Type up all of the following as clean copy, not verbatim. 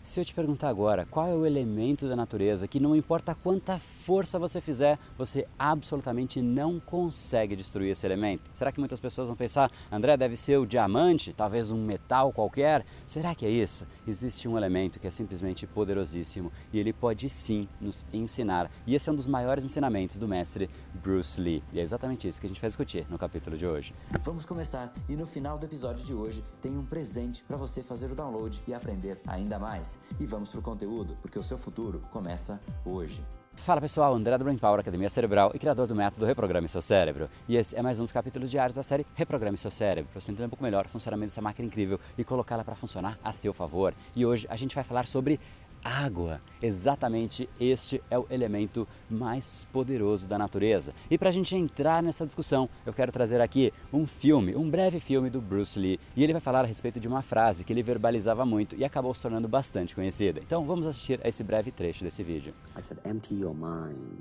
Se eu te perguntar agora, qual é o elemento da natureza que não importa quanta força você fizer, você absolutamente não consegue destruir esse elemento? Será que muitas pessoas vão pensar, André, deve ser o diamante, talvez um metal qualquer? Será que é isso? Existe um elemento que é simplesmente poderosíssimo e ele pode sim nos ensinar. E esse é um dos maiores ensinamentos do mestre Bruce Lee. E é exatamente isso que a gente vai discutir no capítulo de hoje. Vamos começar e no final do episódio de hoje tem um presente para você fazer o download e aprender ainda mais. E vamos pro conteúdo, porque o seu futuro começa hoje. Fala pessoal, André do Brain Power, Academia Cerebral e criador do método Reprograme Seu Cérebro. E esse é mais um dos capítulos diários da série Reprograme Seu Cérebro, para você entender um pouco melhor o funcionamento dessa máquina incrível e colocá-la para funcionar a seu favor. E hoje a gente vai falar sobre água. Exatamente este é o elemento mais poderoso da natureza. E para a gente entrar nessa discussão, eu quero trazer aqui um breve filme do Bruce Lee. E ele vai falar a respeito de uma frase que ele verbalizava muito e acabou se tornando bastante conhecida. Então vamos assistir a esse breve trecho desse vídeo. I said, empty your mind.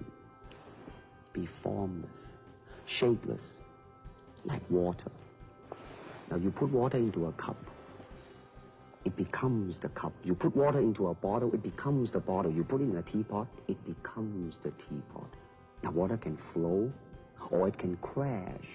Be formless, shapeless, like water. Now you put water into a cup. It becomes the cup. You put water into a bottle, it becomes the bottle. You put it in a teapot, it becomes the teapot. Now water can flow or it can crash.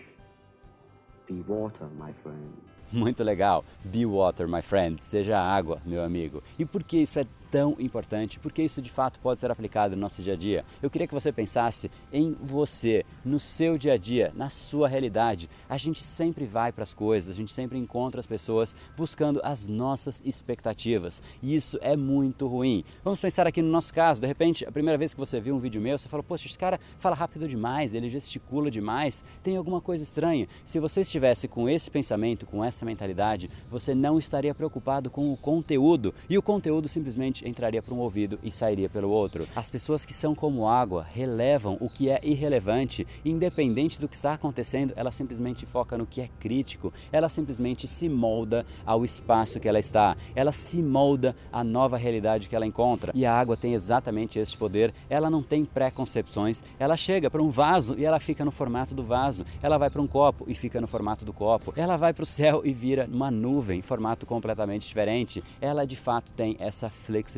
Be water, my friend. Muito legal. Be water, my friend. Seja água, meu amigo. E por que isso é tão importante? Porque isso de fato pode ser aplicado no nosso dia a dia. Eu queria que você pensasse em você, no seu dia a dia, na sua realidade. A gente sempre vai para as coisas, a gente sempre encontra as pessoas buscando as nossas expectativas. E isso é muito ruim. Vamos pensar aqui no nosso caso. De repente, a primeira vez que você viu um vídeo meu, você falou, poxa, esse cara fala rápido demais, ele gesticula demais, tem alguma coisa estranha. Se você estivesse com esse pensamento, com essa mentalidade, você não estaria preocupado com o conteúdo. E o conteúdo simplesmente entraria por um ouvido e sairia pelo outro. As pessoas que são como água relevam o que é irrelevante, independente do que está acontecendo, ela simplesmente foca no que é crítico, ela simplesmente se molda ao espaço que ela está, ela se molda à nova realidade que ela encontra. E a água tem exatamente esse poder, ela não tem preconcepções, ela chega para um vaso e ela fica no formato do vaso, ela vai para um copo e fica no formato do copo, ela vai para o céu e vira uma nuvem em formato completamente diferente. Ela de fato tem essa flexibilidade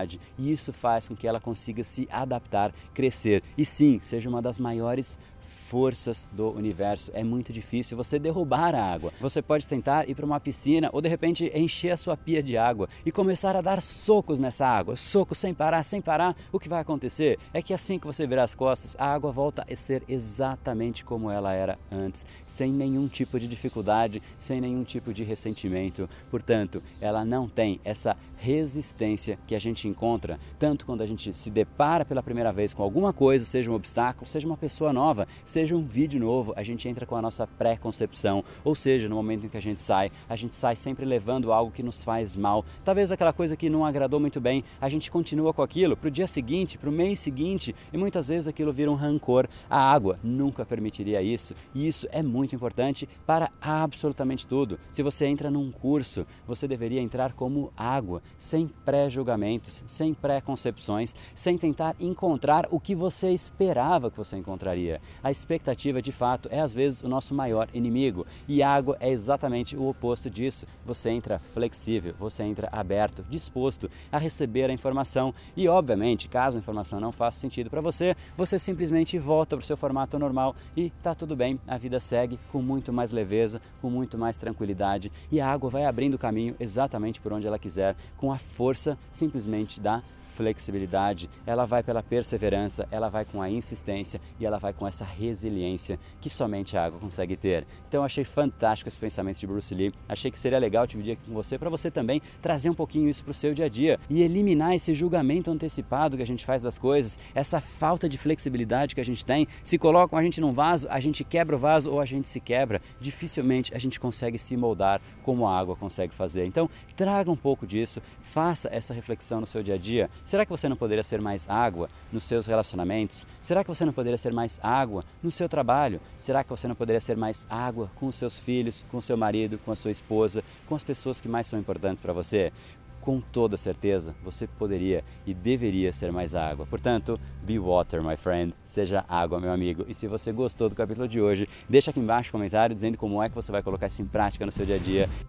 e isso faz com que ela consiga se adaptar, crescer e sim, seja uma das maiores forças do universo. É muito difícil você derrubar a água. Você pode tentar ir para uma piscina ou de repente encher a sua pia de água e começar a dar socos nessa água, socos sem parar. O que vai acontecer é que assim que você virar as costas, a água volta a ser exatamente como ela era antes, sem nenhum tipo de dificuldade, sem nenhum tipo de ressentimento. Portanto, ela não tem essa resistência que a gente encontra tanto quando a gente se depara pela primeira vez com alguma coisa, seja um obstáculo, seja uma pessoa nova, seja um vídeo novo, a gente entra com a nossa pré-concepção, ou seja, no momento em que a gente sai sempre levando algo que nos faz mal, talvez aquela coisa que não agradou muito bem, a gente continua com aquilo para o dia seguinte, para o mês seguinte, e muitas vezes aquilo vira um rancor. A água nunca permitiria isso, e isso é muito importante para absolutamente tudo. Se você entra num curso, você deveria entrar como água, sem pré-julgamentos, sem pré-concepções, sem tentar encontrar o que você esperava que você encontraria. A expectativa, de fato, é às vezes o nosso maior inimigo e água é exatamente o oposto disso. Você entra flexível, você entra aberto, disposto a receber a informação e, obviamente, caso a informação não faça sentido para você, você simplesmente volta para o seu formato normal e tá tudo bem, a vida segue com muito mais leveza, com muito mais tranquilidade e a água vai abrindo o caminho exatamente por onde ela quiser, com a força simplesmente da flexibilidade, ela vai pela perseverança, ela vai com a insistência e ela vai com essa resiliência que somente a água consegue ter. Então eu achei fantástico esse pensamento de Bruce Lee, achei que seria legal dividir aqui com você, para você também trazer um pouquinho isso para o seu dia a dia e eliminar esse julgamento antecipado que a gente faz das coisas, essa falta de flexibilidade que a gente tem. Se colocam a gente num vaso, a gente quebra o vaso ou a gente se quebra, dificilmente a gente consegue se moldar como a água consegue fazer. Então traga um pouco disso, faça essa reflexão no seu dia a dia. Será que você não poderia ser mais água nos seus relacionamentos? Será que você não poderia ser mais água no seu trabalho? Será que você não poderia ser mais água com os seus filhos, com o seu marido, com a sua esposa, com as pessoas que mais são importantes para você? Com toda certeza, você poderia e deveria ser mais água. Portanto, be water, my friend. Seja água, meu amigo. E se você gostou do capítulo de hoje, deixa aqui embaixo um comentário dizendo como é que você vai colocar isso em prática no seu dia a dia.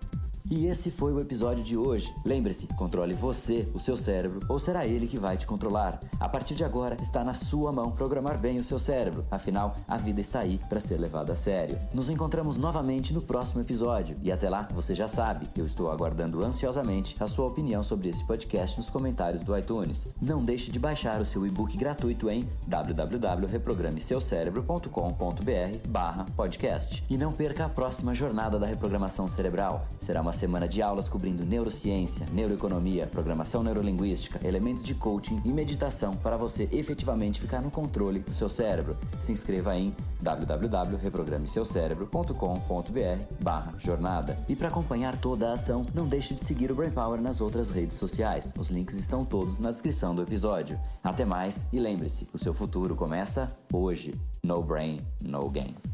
E esse foi o episódio de hoje. Lembre-se, controle você, o seu cérebro, ou será ele que vai te controlar? A partir de agora, está na sua mão programar bem o seu cérebro. Afinal, a vida está aí para ser levada a sério. Nos encontramos novamente no próximo episódio. E até lá, você já sabe, eu estou aguardando ansiosamente a sua opinião sobre esse podcast nos comentários do iTunes. Não deixe de baixar o seu e-book gratuito em www.reprogrameseucerebro.com.br/podcast. E não perca a próxima jornada da reprogramação cerebral. Será uma semana de aulas cobrindo neurociência, neuroeconomia, programação neurolinguística, elementos de coaching e meditação para você efetivamente ficar no controle do seu cérebro. Se inscreva em www.reprogrameseucerebro.com.br/jornada. E para acompanhar toda a ação, não deixe de seguir o Brain Power nas outras redes sociais. Os links estão todos na descrição do episódio. Até mais e lembre-se, o seu futuro começa hoje. No brain, no game.